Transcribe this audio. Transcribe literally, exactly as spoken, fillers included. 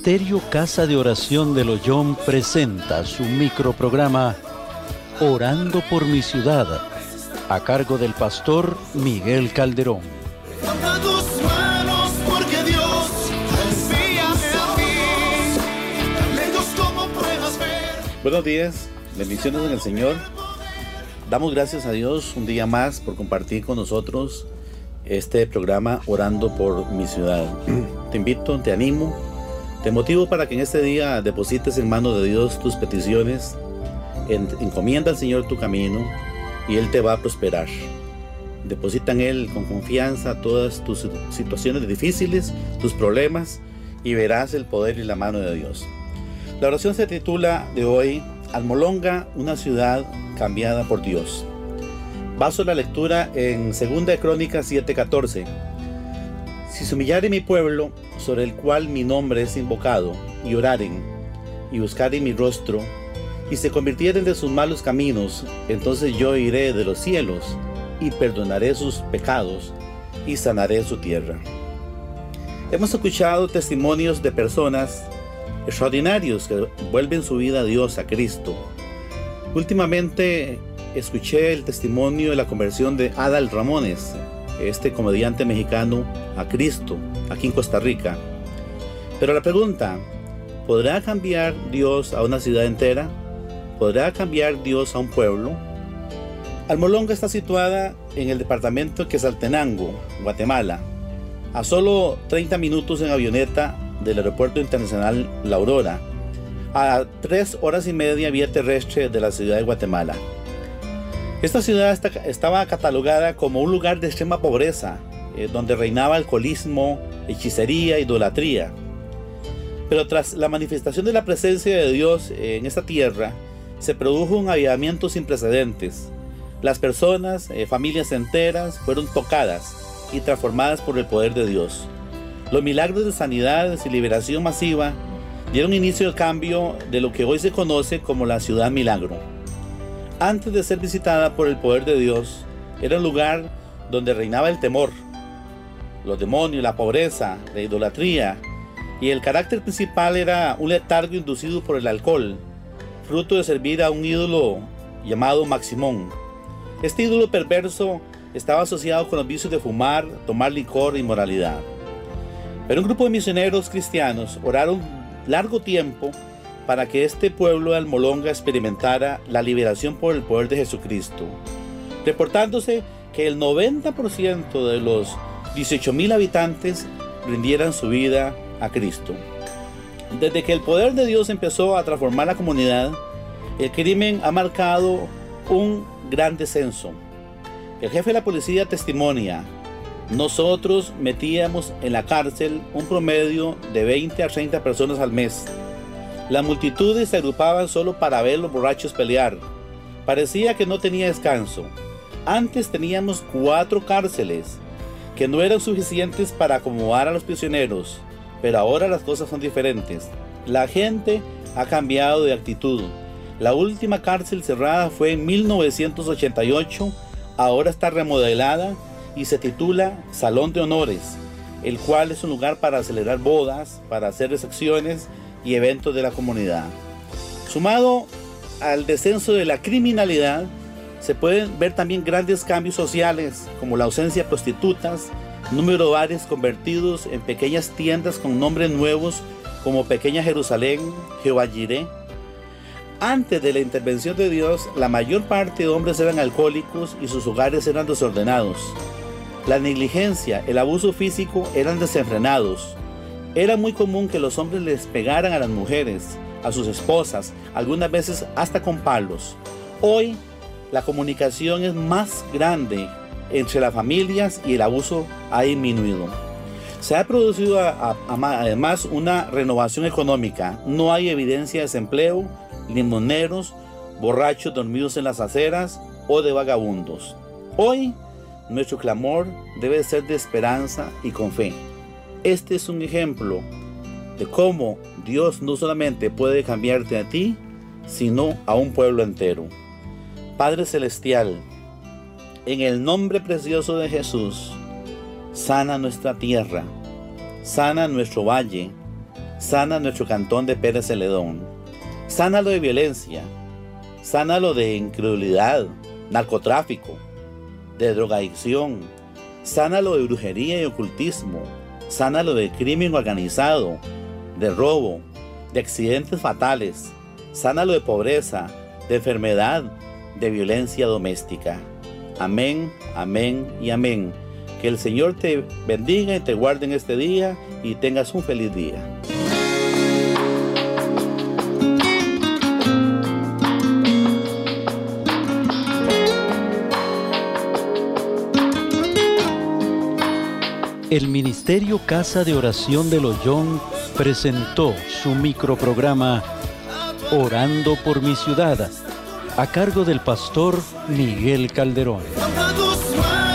Ministerio Casa de Oración de Loyón presenta su microprograma Orando por mi ciudad, a cargo del pastor Miguel Calderón. Levanta tus manos porque Dios envíame a ti, tan lejos como puedas ver. Buenos días, bendiciones en el Señor. Damos gracias a Dios un día más por compartir con nosotros este programa Orando por mi ciudad. Te invito, te animo, te motivo para que en este día deposites en manos de Dios tus peticiones, en, encomienda al Señor tu camino y Él te va a prosperar. Deposita en Él con confianza todas tus situaciones difíciles, tus problemas, y verás el poder y la mano de Dios. La oración se titula de hoy, Almolonga, una ciudad cambiada por Dios. Baso la lectura en segunda de Crónicas siete catorce. Si se humillare mi pueblo, sobre el cual mi nombre es invocado, y oraren, y buscaren mi rostro, y se convirtieren de sus malos caminos, entonces yo iré de los cielos, y perdonaré sus pecados, y sanaré su tierra. Hemos escuchado testimonios de personas extraordinarios que vuelven su vida a Dios, a Cristo. Últimamente escuché el testimonio de la conversión de Adal Ramones, este comediante mexicano, a Cristo, aquí en Costa Rica. Pero la pregunta, ¿podrá cambiar Dios a una ciudad entera? ¿Podrá cambiar Dios a un pueblo? Almolonga está situada en el departamento de Quetzaltenango, Guatemala, a solo treinta minutos en avioneta del Aeropuerto Internacional La Aurora, a tres horas y media vía terrestre de la ciudad de Guatemala. Esta ciudad está, estaba catalogada como un lugar de extrema pobreza, eh, donde reinaba alcoholismo, hechicería, idolatría. Pero tras la manifestación de la presencia de Dios en esta tierra, se produjo un avivamiento sin precedentes. Las personas, eh, familias enteras, fueron tocadas y transformadas por el poder de Dios. Los milagros de sanidades y liberación masiva dieron inicio al cambio de lo que hoy se conoce como la Ciudad Milagro. Antes de ser visitada por el poder de Dios, era un lugar donde reinaba el temor, los demonios, la pobreza, la idolatría, y el carácter principal era un letargo inducido por el alcohol, fruto de servir a un ídolo llamado Maximón. Este ídolo perverso estaba asociado con los vicios de fumar, tomar licor e inmoralidad. Pero un grupo de misioneros cristianos oraron largo tiempo para que este pueblo de Almolonga experimentara la liberación por el poder de Jesucristo, reportándose que el noventa por ciento de los dieciocho mil habitantes rindieran su vida a Cristo. Desde que el poder de Dios empezó a transformar la comunidad, el crimen ha marcado un gran descenso. El jefe de la policía testimonia: nosotros metíamos en la cárcel un promedio de veinte a treinta personas al mes. Las multitudes se agrupaban solo para ver los borrachos pelear. Parecía que no tenía descanso. Antes teníamos cuatro cárceles, que no eran suficientes para acomodar a los prisioneros, pero ahora las cosas son diferentes. La gente ha cambiado de actitud. La última cárcel cerrada fue en mil novecientos ochenta y ocho, ahora está remodelada y se titula Salón de Honores, el cual es un lugar para celebrar bodas, para hacer recepciones y eventos de la comunidad. Sumado al descenso de la criminalidad, se pueden ver también grandes cambios sociales, como la ausencia de prostitutas, número de bares convertidos en pequeñas tiendas con nombres nuevos como Pequeña Jerusalén, Jehová Jireh. Antes de la intervención de Dios, la mayor parte de hombres eran alcohólicos y sus hogares eran desordenados. La negligencia, el abuso físico eran desenfrenados. Era muy común que los hombres les pegaran a las mujeres, a sus esposas, algunas veces hasta con palos. Hoy, la comunicación es más grande entre las familias y el abuso ha disminuido. Se ha producido a, a, a, además una renovación económica. No hay evidencia de desempleo, limoneros, borrachos dormidos en las aceras o de vagabundos. Hoy, nuestro clamor debe ser de esperanza y con fe. Este es un ejemplo de cómo Dios no solamente puede cambiarte a ti, sino a un pueblo entero. Padre Celestial, en el nombre precioso de Jesús, sana nuestra tierra, sana nuestro valle, Sana nuestro cantón de Pérez Celedón. Sánalo de violencia. Sánalo de incredulidad, narcotráfico, de drogadicción. Sánalo de brujería y ocultismo. Sánalo de crimen organizado, de robo, de accidentes fatales. Sánalo de pobreza, de enfermedad, de violencia doméstica. Amén, amén y amén. Que el Señor te bendiga y te guarde en este día y tengas un feliz día. El Ministerio Casa de Oración de Loyón presentó su microprograma Orando por mi ciudad, a cargo del pastor Miguel Calderón. Levanta tus manos.